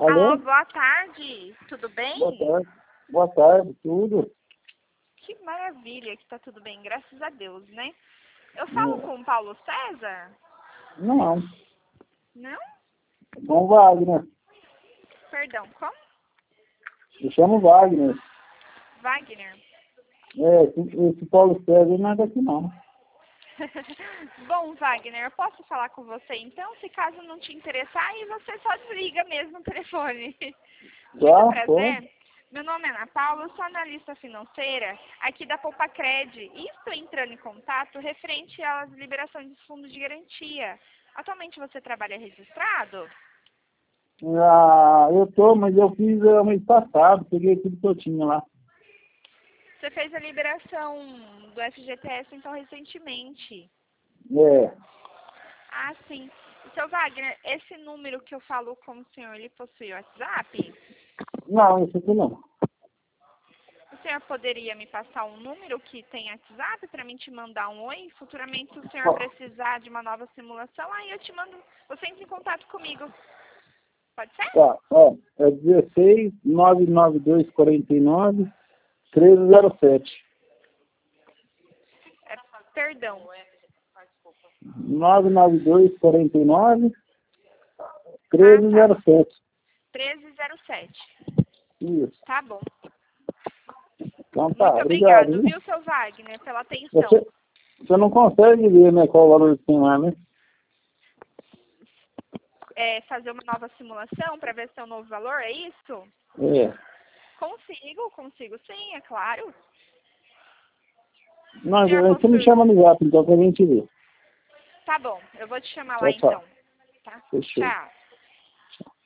Alô, Alô? boa tarde. Tudo bem? Boa tarde. Boa tarde, tudo? Que maravilha que tá tudo bem, graças a Deus, né? Eu falo com o Paulo César? Não, Não? com Wagner. Perdão, como? Eu chamo Wagner. Wagner. Esse Paulo César não é daqui não. Bom, Wagner, eu posso falar com você então? Se caso não te interessar, aí você só desliga mesmo o telefone. Muito Tá, prazer. Meu nome é Ana Paula, eu sou analista financeira aqui da Poupa-Cred e estou entrando em contato referente às liberações dos fundos de garantia. Atualmente você trabalha registrado? Ah, eu tô, mas eu fiz mês passado, peguei tudo que eu tinha lá. Você fez a liberação do FGTS então recentemente. É, Ah, sim. Seu Wagner, esse número que eu falo com o senhor, ele possui WhatsApp? não, isso aqui não. O senhor poderia me passar um número que tem WhatsApp para mim te mandar um oi? Futuramente, se o senhor precisar de uma nova simulação, aí eu te mando, você entra em contato comigo. Pode ser? Tá, ó, é 16 992 49 1307. É, perdão. 992 49 Ah, tá. 1307. 1307. Isso. Tá bom. Então tá, Muito obrigado. obrigado, Viu? viu, seu Wagner, pela atenção. Você não consegue ver, né, qual o valor que tem lá, né? Fazer uma nova simulação para ver se é um novo valor, é isso? É. Consigo sim, é claro. O Não, senhor você me possui... chama no zap, então, pra gente ver. Tá bom, eu vou te chamar lá Tchau, tchau. então. Tá? Fechou. Tchau.